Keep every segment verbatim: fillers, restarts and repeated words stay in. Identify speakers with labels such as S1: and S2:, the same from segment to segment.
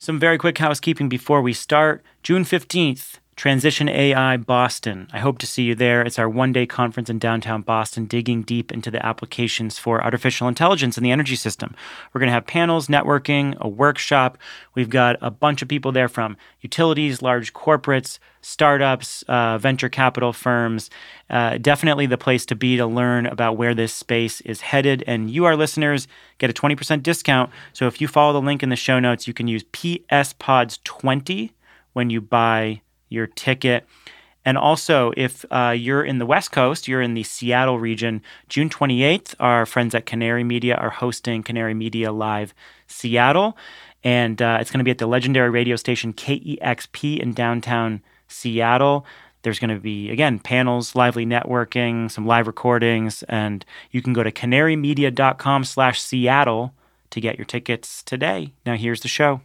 S1: Some very quick housekeeping before we start. June fifteenth, Transition A I Boston. I hope to see you there. It's our one-day conference in downtown Boston, digging deep into the applications for artificial intelligence in the energy system. We're going to have panels, networking, a workshop. We've got a bunch of people there from utilities, large corporates, startups, uh, venture capital firms. Uh, definitely the place to be to learn about where this space is headed. And you, our listeners, get a twenty percent discount. So if you follow the link in the show notes, you can use P S Pods twenty when you buy your ticket. And also, if uh, you're in the West Coast, you're in the Seattle region, June twenty-eighth, our friends at Canary Media are hosting Canary Media Live Seattle. And uh, it's going to be at the legendary radio station K E X P in downtown Seattle. There's going to be, again, panels, lively networking, some live recordings, and you can go to canarymedia.com slash Seattle to get your tickets today. Now here's the show.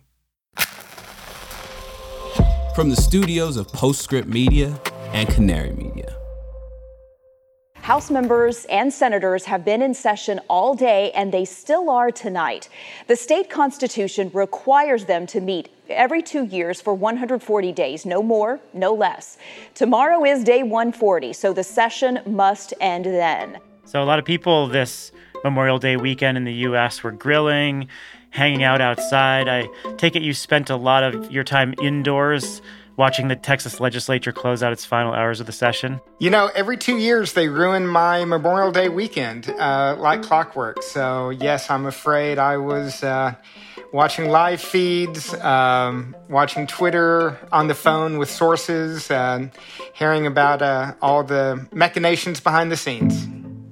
S2: From the studios of Postscript Media and Canary Media.
S3: House members and senators have been in session all day, and they still are tonight. The state constitution requires them to meet every two years for one hundred forty days, no more, no less. Tomorrow is day one forty, so the session must end then.
S1: So a lot of people this Memorial Day weekend in the U S were grilling, hanging out outside. I take it you spent a lot of your time indoors watching the Texas legislature close out its final hours of the session.
S4: You know, every two years they ruin my Memorial Day weekend uh, like clockwork. So, yes, I'm afraid I was uh, watching live feeds, um, watching Twitter on the phone with sources, uh, hearing about uh, all the machinations behind the scenes.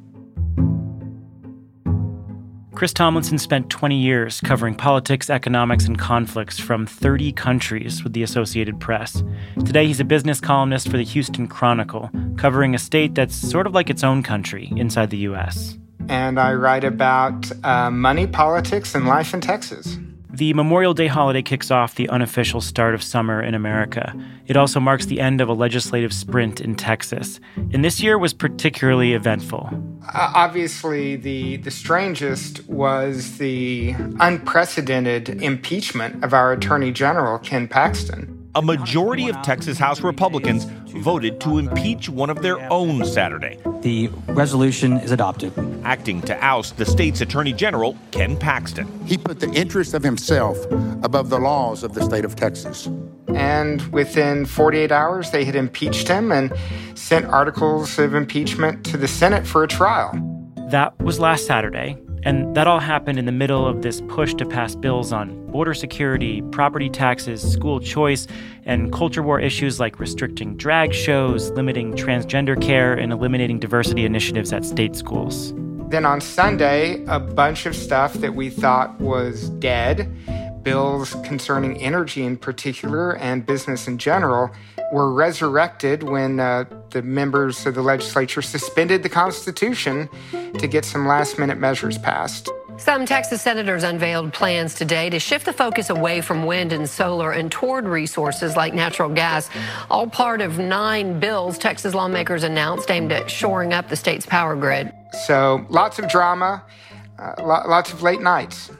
S1: Chris Tomlinson spent twenty years covering politics, economics, and conflicts from thirty countries with the Associated Press. Today, he's a business columnist for the Houston Chronicle, covering a state that's sort of like its own country inside the U S.
S4: And I write about uh, money, politics, and life in Texas.
S1: The Memorial Day holiday kicks off the unofficial start of summer in America. It also marks the end of a legislative sprint in Texas. And this year was particularly eventful.
S4: Uh, obviously, the, the strangest was the unprecedented impeachment of our Attorney General, Ken Paxton.
S5: A majority of Texas House Republicans voted to impeach one of their own Saturday.
S6: The resolution is adopted.
S5: Acting to oust the state's Attorney General, Ken Paxton.
S7: He put the interest of himself above the laws of the state of Texas.
S4: And within forty-eight hours, they had impeached him and sent articles of impeachment to the Senate for a trial.
S1: That was last Saturday. And that all happened in the middle of this push to pass bills on border security, property taxes, school choice, and culture war issues like restricting drag shows, limiting transgender care, and eliminating diversity initiatives at state schools.
S4: Then on Sunday, a bunch of stuff that we thought was dead, bills concerning energy in particular and business in general, were resurrected when uh, the members of the legislature suspended the Constitution to get some last-minute measures passed.
S8: Some Texas senators unveiled plans today to shift the focus away from wind and solar and toward resources like natural gas, all part of nine bills Texas lawmakers announced aimed at shoring up the state's power grid.
S4: So lots of drama, uh, lo- lots of late nights.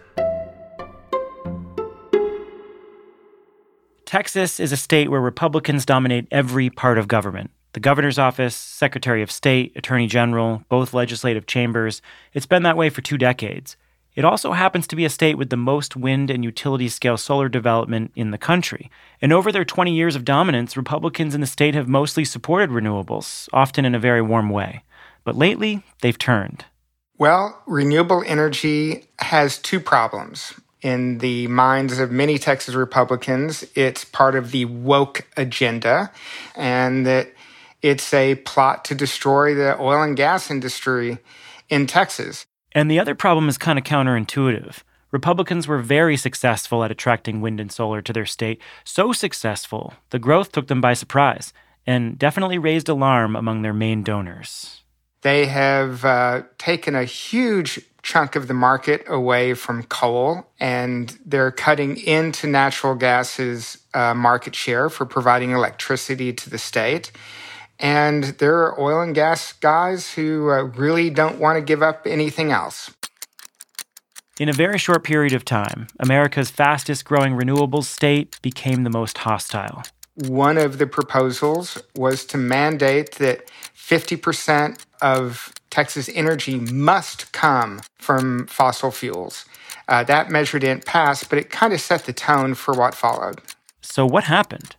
S1: Texas is a state where Republicans dominate every part of government. The governor's office, Secretary of State, Attorney General, both legislative chambers. It's been that way for two decades. It also happens to be a state with the most wind and utility-scale solar development in the country. And over their twenty years of dominance, Republicans in the state have mostly supported renewables, often in a very warm way. But lately, they've turned.
S4: Well, renewable energy has two problems. In the minds of many Texas Republicans, it's part of the woke agenda, and that it's a plot to destroy the oil and gas industry in Texas.
S1: And the other problem is kind of counterintuitive. Republicans were very successful at attracting wind and solar to their state, so successful, the growth took them by surprise, and definitely raised alarm among their main donors.
S4: They have uh, taken a huge chunk of the market away from coal, and they're cutting into natural gas's uh, market share for providing electricity to the state. And there are oil and gas guys who uh, really don't want to give up anything else.
S1: In a very short period of time, America's fastest-growing renewables state became the most hostile.
S4: One of the proposals was to mandate that fifty percent of Texas energy must come from fossil fuels. Uh, that measure didn't pass, but it kind of set the tone for what followed.
S1: So what happened?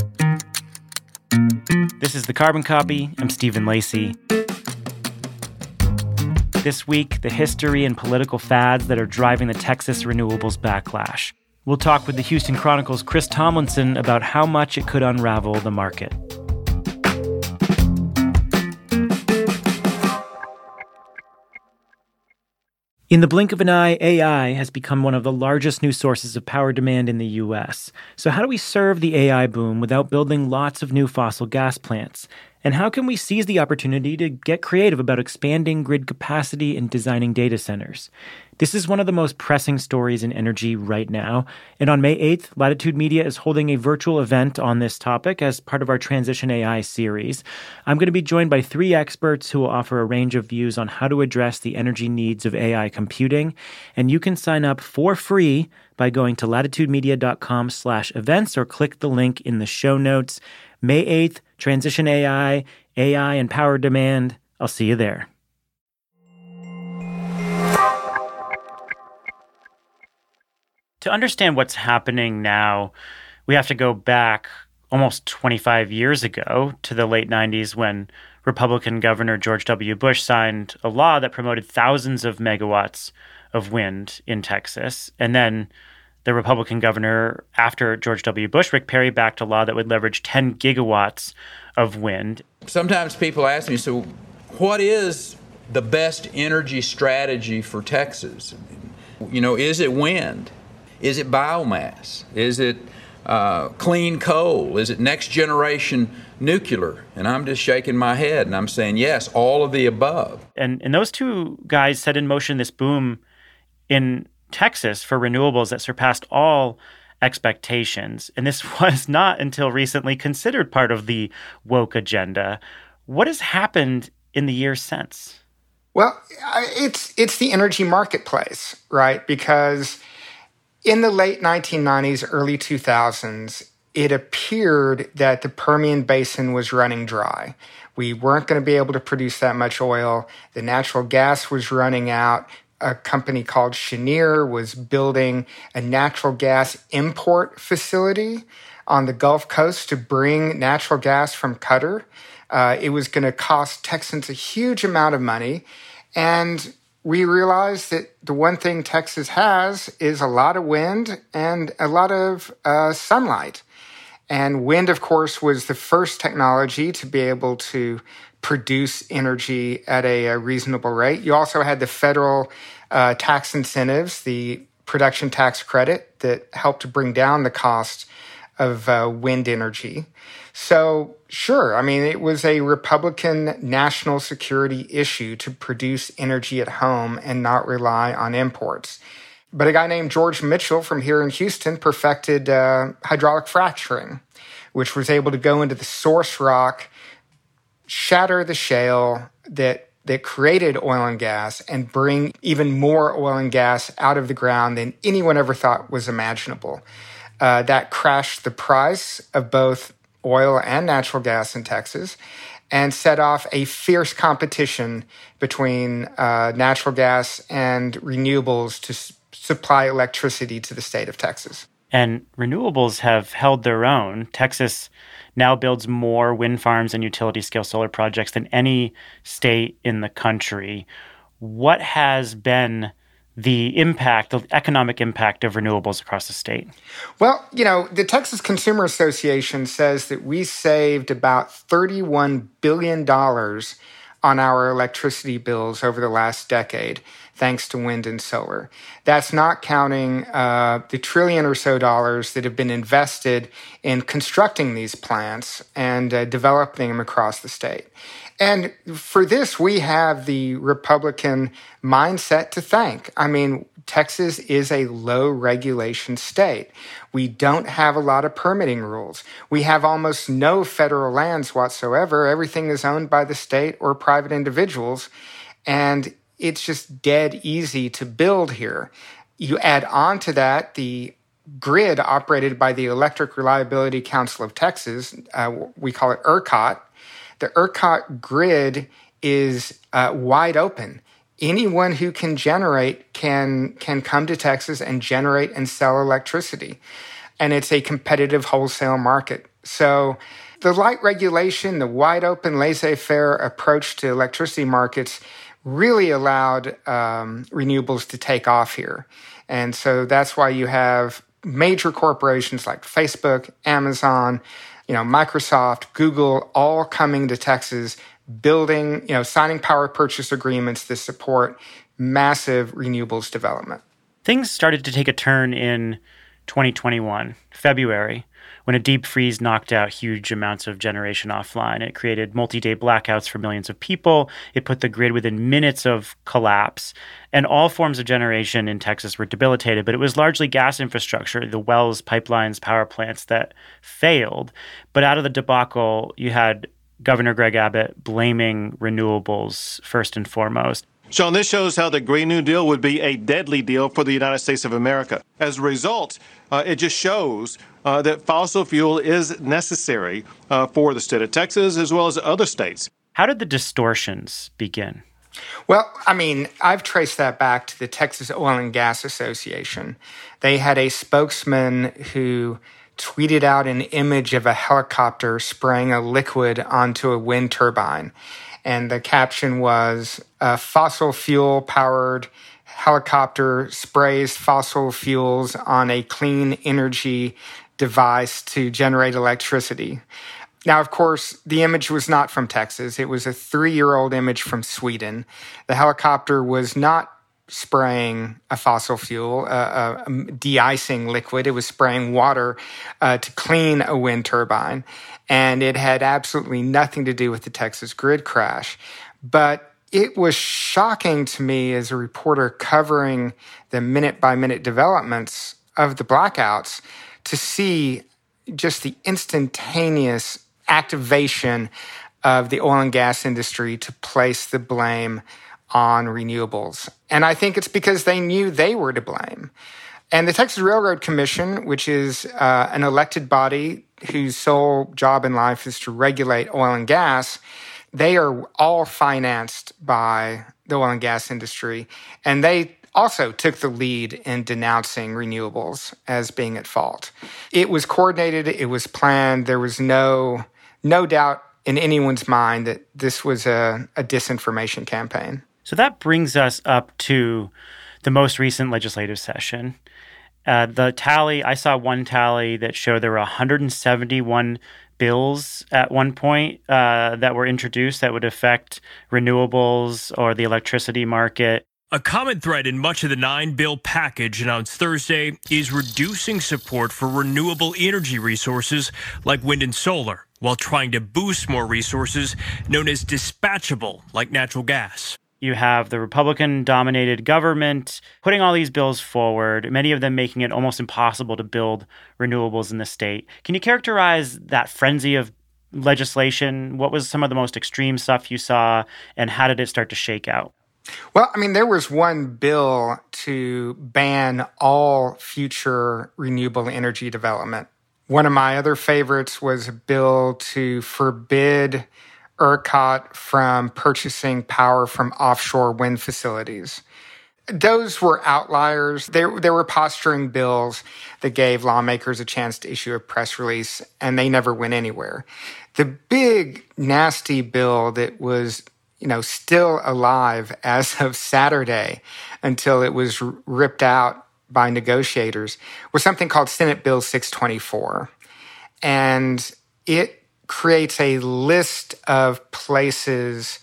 S1: This is The Carbon Copy. I'm Stephen Lacey. This week, the history and political fads that are driving the Texas renewables backlash. We'll talk with the Houston Chronicle's Chris Tomlinson about how much it could unravel the market. In the blink of an eye, A I has become one of the largest new sources of power demand in the U S. So how do we serve the A I boom without building lots of new fossil gas plants? And how can we seize the opportunity to get creative about expanding grid capacity and designing data centers? This is one of the most pressing stories in energy right now. And on May eighth, Latitude Media is holding a virtual event on this topic as part of our Transition A I series. I'm going to be joined by three experts who will offer a range of views on how to address the energy needs of A I computing. And you can sign up for free by going to latitudemedia.com slash events or click the link in the show notes. May eighth, Transition A I, A I and power demand. I'll see you there. To understand what's happening now, we have to go back almost twenty-five years ago to the late nineties when Republican Governor George W. Bush signed a law that promoted thousands of megawatts of wind in Texas. And then the Republican governor, after George W. Bush, Rick Perry, backed a law that would leverage ten gigawatts of wind.
S9: Sometimes people ask me, so what is the best energy strategy for Texas? You know, is it wind? Is it biomass? Is it uh, clean coal? Is it next generation nuclear? And I'm just shaking my head and I'm saying, yes, all of the above.
S1: And, and those two guys set in motion this boom in Texas for renewables that surpassed all expectations. And this was not until recently considered part of the woke agenda. What has happened in the years since?
S4: Well, it's it's the energy marketplace, right? Because in the late nineteen nineties, early two thousands, it appeared that the Permian Basin was running dry. We weren't going to be able to produce that much oil. The natural gas was running out. A company called Cheniere was building a natural gas import facility on the Gulf Coast to bring natural gas from Qatar. Uh, it was going to cost Texans a huge amount of money. And we realized that the one thing Texas has is a lot of wind and a lot of uh, sunlight. And wind, of course, was the first technology to be able to produce energy at a, a reasonable rate. You also had the federal uh, tax incentives, the production tax credit that helped to bring down the cost of uh, wind energy. So, sure, I mean, it was a Republican national security issue to produce energy at home and not rely on imports. But a guy named George Mitchell from here in Houston perfected uh, hydraulic fracturing, which was able to go into the source rock, shatter the shale that that created oil and gas, and bring even more oil and gas out of the ground than anyone ever thought was imaginable. Uh, that crashed the price of both oil and natural gas in Texas and set off a fierce competition between uh, natural gas and renewables to s- supply electricity to the state of Texas.
S1: And renewables have held their own. Texas now builds more wind farms and utility-scale solar projects than any state in the country. What has been the impact, the economic impact of renewables across the state?
S4: Well, you know, the Texas Consumer Association says that we saved about thirty-one billion dollars on our electricity bills over the last decade, thanks to wind and solar. That's not counting uh, the trillion or so dollars that have been invested in constructing these plants and uh, developing them across the state. And for this, we have the Republican mindset to thank. I mean, Texas is a low regulation state. We don't have a lot of permitting rules. We have almost no federal lands whatsoever. Everything is owned by the state or private individuals. And it's just dead easy to build here. You add on to that the grid operated by the Electric Reliability Council of Texas. Uh, we call it ERCOT. The ERCOT grid is uh, wide open. Anyone who can generate can can come to Texas and generate and sell electricity. And it's a competitive wholesale market. So the light regulation, the wide open, laissez-faire approach to electricity markets really allowed um, renewables to take off here. And so that's why you have major corporations like Facebook, Amazon, you know, Microsoft, Google, all coming to Texas, building, you know, signing power purchase agreements to support massive renewables development.
S1: Things started to take a turn in twenty twenty-one, February, when a deep freeze knocked out huge amounts of generation offline. It created multi-day blackouts for millions of people. It put the grid within minutes of collapse. And all forms of generation in Texas were debilitated, but it was largely gas infrastructure, the wells, pipelines, power plants that failed. But out of the debacle, you had Governor Greg Abbott blaming renewables first and foremost.
S10: Sean, this shows how the Green New Deal would be a deadly deal for the United States of America. As a result, uh, it just shows uh, that fossil fuel is necessary uh, for the state of Texas as well as other states.
S1: How did the distortions begin?
S4: Well, I mean, I've traced that back to the Texas Oil and Gas Association. They had a spokesman who tweeted out an image of a helicopter spraying a liquid onto a wind turbine. And the caption was, a fossil fuel-powered helicopter sprays fossil fuels on a clean energy device to generate electricity. Now, of course, the image was not from Texas. It was a three-year-old image from Sweden. The helicopter was not spraying a fossil fuel, uh, a de-icing liquid. It was spraying water uh, to clean a wind turbine. And it had absolutely nothing to do with the Texas grid crash. But it was shocking to me as a reporter covering the minute-by-minute developments of the blackouts to see just the instantaneous activation of the oil and gas industry to place the blame on renewables. And I think it's because they knew they were to blame. And the Texas Railroad Commission, which is uh, an elected body whose sole job in life is to regulate oil and gas, they are all financed by the oil and gas industry. And they also took the lead in denouncing renewables as being at fault. It was coordinated. It was planned. There was no, no doubt in anyone's mind that this was a, a disinformation campaign.
S1: So that brings us up to the most recent legislative session. Uh, the tally, I saw one tally that showed there were one hundred seventy-one bills at one point uh, that were introduced that would affect renewables or the electricity market.
S11: A common thread in much of the nine-bill package announced Thursday is reducing support for renewable energy resources like wind and solar, while trying to boost more resources known as dispatchable, like natural gas.
S1: You have the Republican-dominated government putting all these bills forward, many of them making it almost impossible to build renewables in the state. Can you characterize that frenzy of legislation? What was some of the most extreme stuff you saw, and how did it start to shake out?
S4: Well, I mean, there was one bill to ban all future renewable energy development. One of my other favorites was a bill to forbid ERCOT from purchasing power from offshore wind facilities. Those were outliers. There, there were posturing bills that gave lawmakers a chance to issue a press release, and they never went anywhere. The big, nasty bill that was, you know, still alive as of Saturday until it was r- ripped out by negotiators was something called Senate Bill six twenty-four. And it creates a list of places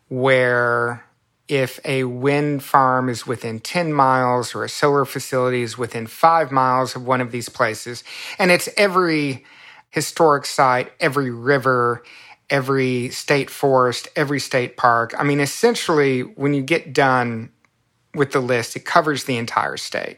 S4: where if a wind farm is within ten miles or a solar facility is within five miles of one of these places, and it's every historic site, every river, every state forest, every state park. I mean, essentially, when you get done with the list, it covers the entire state.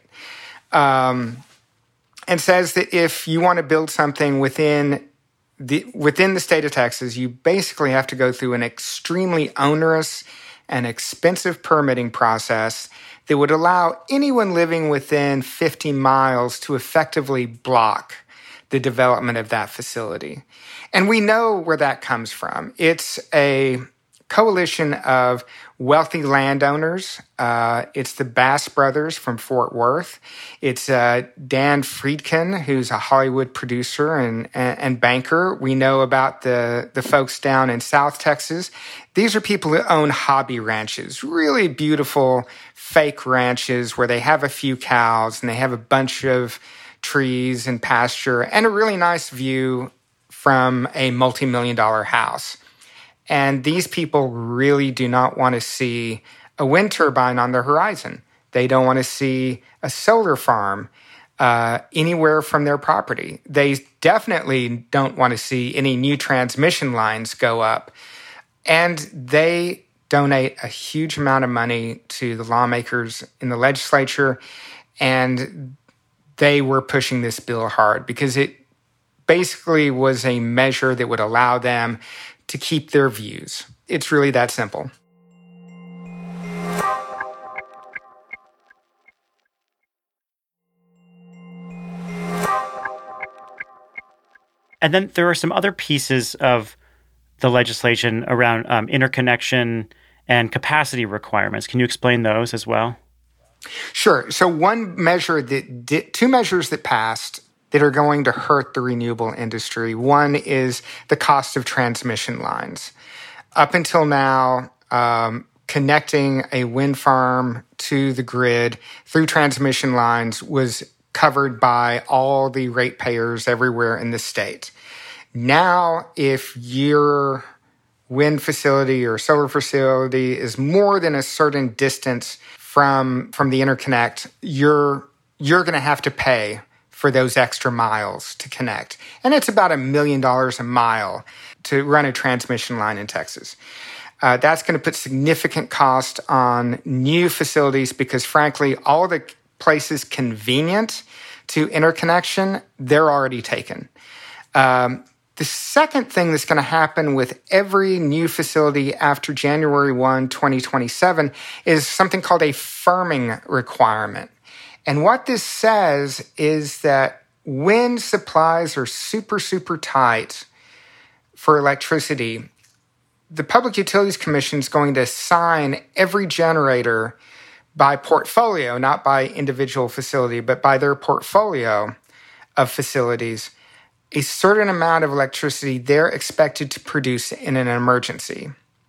S4: Um, and says that if you want to build something within the within the state of Texas, you basically have to go through an extremely onerous, and expensive permitting process that would allow anyone living within fifty miles to effectively block the development of that facility. And we know where that comes from. It's a coalition of wealthy landowners. Uh, it's the Bass brothers from Fort Worth. It's uh, Dan Friedkin, who's a Hollywood producer and, and, and banker. We know about the, the folks down in South Texas. These are people who own hobby ranches, really beautiful fake ranches where they have a few cows and they have a bunch of trees and pasture and a really nice view from a multi-million dollar house. And these people really do not want to see a wind turbine on the horizon. They don't want to see a solar farm uh, anywhere from their property. They definitely don't want to see any new transmission lines go up. And they donate a huge amount of money to the lawmakers in the legislature. And they were pushing this bill hard because it basically was a measure that would allow them to keep their views. It's really that simple.
S1: And then there are some other pieces of the legislation around um, interconnection and capacity requirements. Can you explain those as well?
S4: Sure. So one measure that did, two measures that passed that are going to hurt the renewable industry. One is the cost of transmission lines. Up until now, um, connecting a wind farm to the grid through transmission lines was covered by all the ratepayers everywhere in the state. Now, if your wind facility or solar facility is more than a certain distance from, from the interconnect, you're, you're going to have to pay for those extra miles to connect. And it's about a million dollars a mile to run a transmission line in Texas. Uh, that's going to put significant cost on new facilities because, frankly, all the places convenient to interconnection, they're already taken. Um, the second thing that's going to happen with every new facility after January first, twenty twenty-seven is something called a firming requirement. And what this says is that when supplies are super, super tight for electricity, the Public Utilities Commission is going to assign every generator by portfolio, not by individual facility, but by their portfolio of facilities, a certain amount of electricity they're expected to produce in an emergency.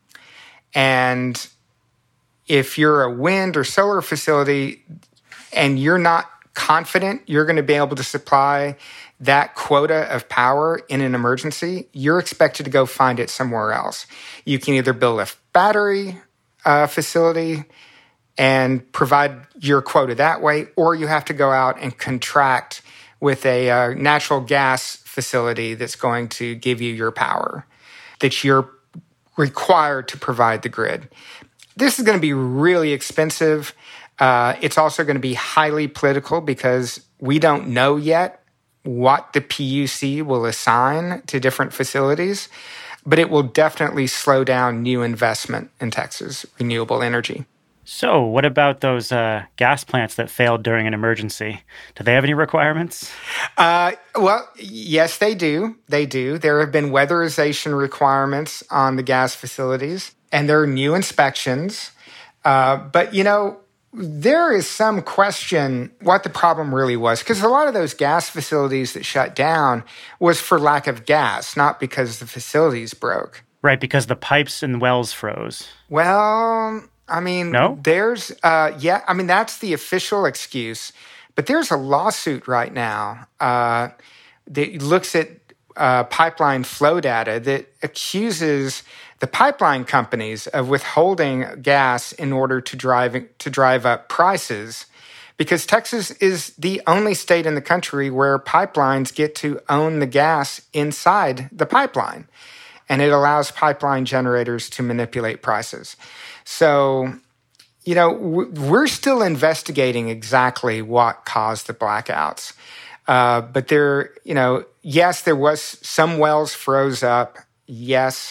S4: And if you're a wind or solar facility and you're not confident you're going to be able to supply that quota of power in an emergency, you're expected to go find it somewhere else. You can either build a battery uh, facility and provide your quota that way, or you have to go out and contract with a uh, natural gas facility that's going to give you your power that you're required to provide the grid. This is going to be really expensive. Uh, it's also going to be highly political because we don't know yet what the P U C will assign to different facilities, but it will definitely slow down new investment in Texas renewable energy.
S1: So what about those uh, gas plants that failed during an emergency? Do they have any requirements?
S4: Uh, well, yes, they do. They do. There have been weatherization requirements on the gas facilities, and there are new inspections. Uh, but, you know, there is some question what the problem really was, because a lot of those gas facilities that shut down was for lack of gas, not because the facilities broke.
S1: Right, because the pipes and wells froze.
S4: Well, I mean,
S1: no?
S4: there's, uh, yeah, I mean, that's the official excuse, but there's a lawsuit right now uh, that looks at uh, pipeline flow data that accuses the pipeline companies of withholding gas in order to drive to drive up prices, because Texas is the only state in the country where pipelines get to own the gas inside the pipeline, and it allows pipeline generators to manipulate prices. So, you know, we're still investigating exactly what caused the blackouts, uh, but there, you know, yes, there was some wells froze up. Yes.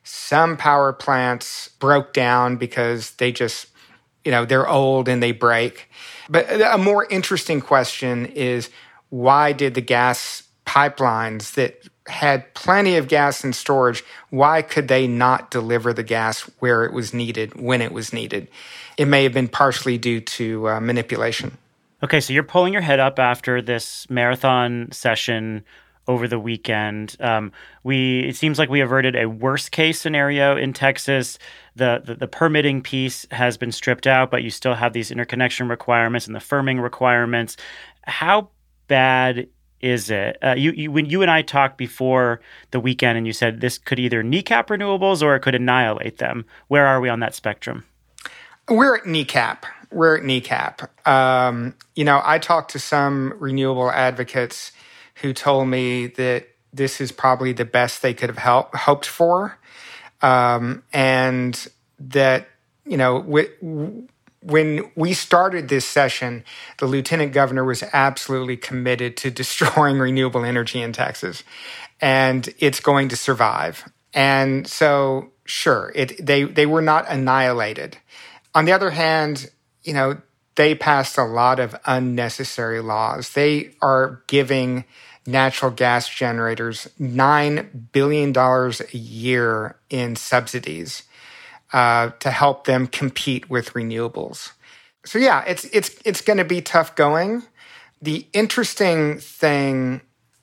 S4: Some power plants broke down because they just, you know, they're old and they break. But a more interesting question is, why did the gas pipelines that had plenty of gas in storage, why could they not deliver the gas where it was needed, when it was needed? It may have been partially due to uh, manipulation.
S1: Okay, so you're pulling your head up after this marathon session over the weekend. Um, we it seems like we averted a worst case scenario in Texas. The, the the permitting piece has been stripped out, but you still have these interconnection requirements and the firming requirements. How bad is it? Uh, you, you when you and I talked before the weekend, and you said this could either kneecap renewables or it could annihilate them. Where are we on that spectrum?
S4: We're at kneecap. We're at kneecap. Um, you know, I talked to some renewable advocates who told me that this is probably the best they could have help, hoped for. Um, and that, you know, w- when we started this session, the lieutenant governor was absolutely committed to destroying renewable energy in Texas. And it's going to survive. And so, sure, it, they, they were not annihilated. On the other hand, you know, they passed a lot of unnecessary laws. They are giving natural gas generators nine billion dollars a year in subsidies uh, to help them compete with renewables. So yeah, it's it's it's going to be tough going. The interesting thing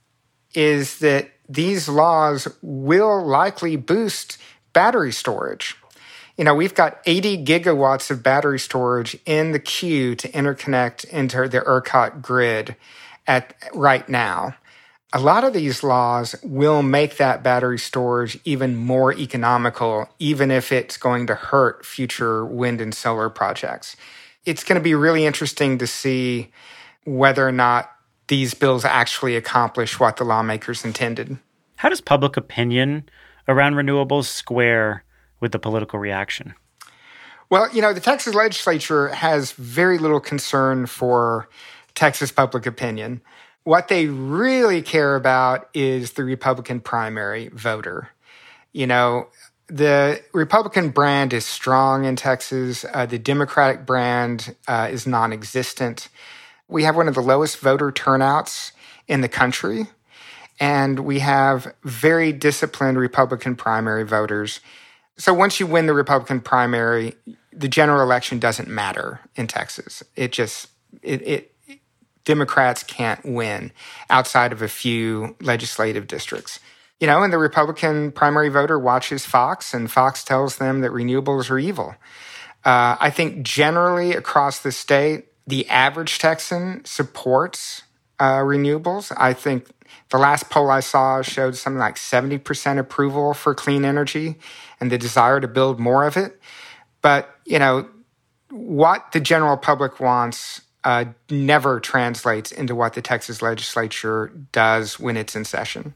S4: is that these laws will likely boost battery storage. You know, we've got eighty gigawatts of battery storage in the queue to interconnect into the ERCOT grid at right now. A lot of these laws will make that battery storage even more economical, even if it's going to hurt future wind and solar projects. It's going to be really interesting to see whether or not these bills actually accomplish what the lawmakers intended.
S1: How does public opinion around renewables square with the political reaction?
S4: Well, you know, the Texas legislature has very little concern for Texas public opinion. What they really care about is the Republican primary voter. You know, the Republican brand is strong in Texas. Uh, the Democratic brand uh, is non-existent. We have one of the lowest voter turnouts in the country, and we have very disciplined Republican primary voters. So once you win the Republican primary, the general election doesn't matter in Texas. It just, it, it Democrats can't win outside of a few legislative districts. You know, and the Republican primary voter watches Fox, and Fox tells them that renewables are evil. Uh, I think generally across the state, the average Texan supports uh, renewables. I think the last poll I saw showed something like seventy percent approval for clean energy and the desire to build more of it. But, you know, what the general public wants uh, never translates into what the Texas legislature does when it's in session.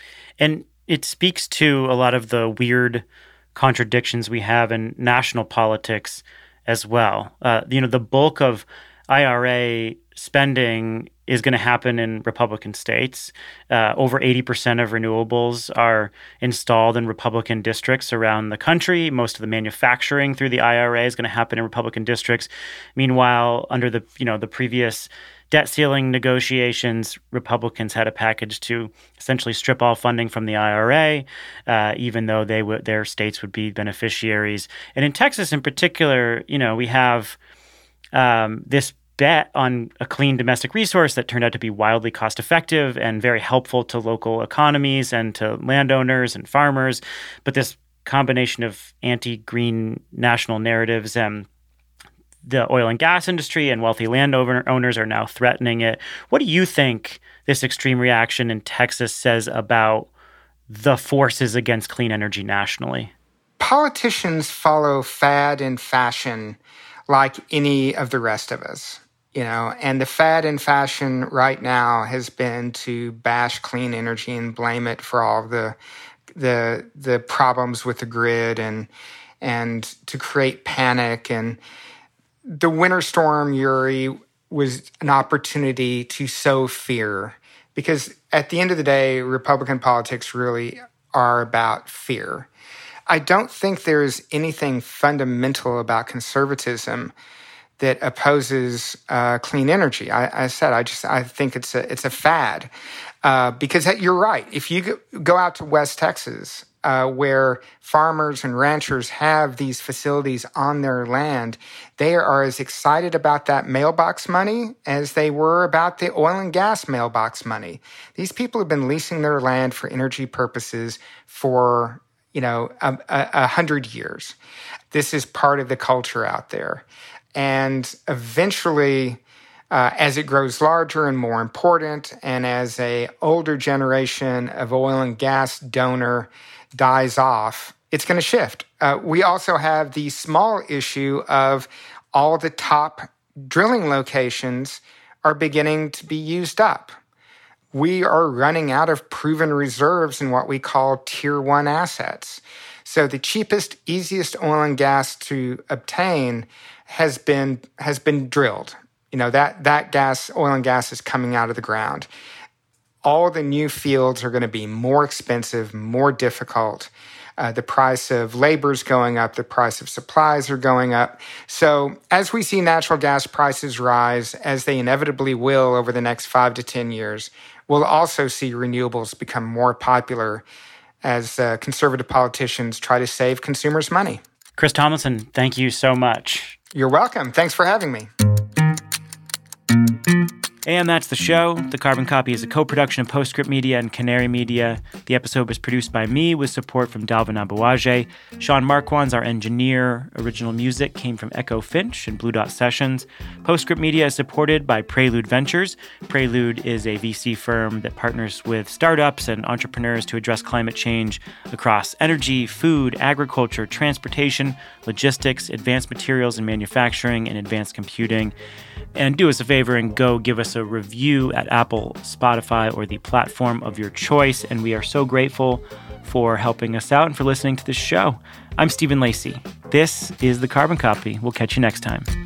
S1: And it speaks to a lot of the weird contradictions we have in national politics as well. Uh, you know, the bulk of I R A spending is going to happen in Republican states. Uh, over eighty percent of renewables are installed in Republican districts around the country. Most of the manufacturing through the I R A is going to happen in Republican districts. Meanwhile, under the you know the previous debt ceiling negotiations, Republicans had a package to essentially strip all funding from the I R A, uh, even though they w- their states would be beneficiaries. And in Texas, in particular, you know, we have um, this bet on a clean domestic resource that turned out to be wildly cost-effective and very helpful to local economies and to landowners and farmers. But this combination of anti-green national narratives and the oil and gas industry and wealthy landowners are now threatening it. What do you think this extreme reaction in Texas says about the forces against clean energy nationally?
S4: Politicians follow fad and fashion like any of the rest of us, you know, and the fad and fashion right now has been to bash clean energy and blame it for all of the the the problems with the grid and and to create panic. And the winter storm Uri was an opportunity to sow fear, because at the end of the day, Republican politics really are about fear. I don't think there's anything fundamental about conservatism that opposes uh, clean energy. I, I said, I just, I think it's a, it's a fad. Uh, because you're right. If you go out to West Texas, uh, where farmers and ranchers have these facilities on their land, they are as excited about that mailbox money as they were about the oil and gas mailbox money. These people have been leasing their land for energy purposes for, you know, a, a, a hundred years. This is part of the culture out there. And eventually, Uh, as it grows larger and more important, and as a older generation of oil and gas donor dies off, it's going to shift. Uh, we also have the small issue of all the top drilling locations are beginning to be used up. We are running out of proven reserves in what we call tier one assets. So the cheapest, easiest oil and gas to obtain has been has been drilled. You know, that, that gas, oil and gas is coming out of the ground. All the new fields are going to be more expensive, more difficult. Uh, the price of labor is going up. The price of supplies are going up. So as we see natural gas prices rise, as they inevitably will over the next five to ten years, we'll also see renewables become more popular as uh, conservative politicians try to save consumers money.
S1: Chris Tomlinson, thank you so much.
S4: You're welcome. Thanks for having me.
S1: And that's the show. The Carbon Copy is a co-production of Postscript Media and Canary Media. The episode was produced by me with support from Dalvin Abuaje. Sean Marquand's our engineer. Original music came from Echo Finch and Blue Dot Sessions. Postscript Media is supported by Prelude Ventures. Prelude is a V C firm that partners with startups and entrepreneurs to address climate change across energy, food, agriculture, transportation, logistics, advanced materials and manufacturing, and advanced computing. And do us a favor and go give us a review at Apple, Spotify, or the platform of your choice. And we are so grateful for helping us out and for listening to this show. I'm Stephen Lacey. This is The Carbon Copy. We'll catch you next time.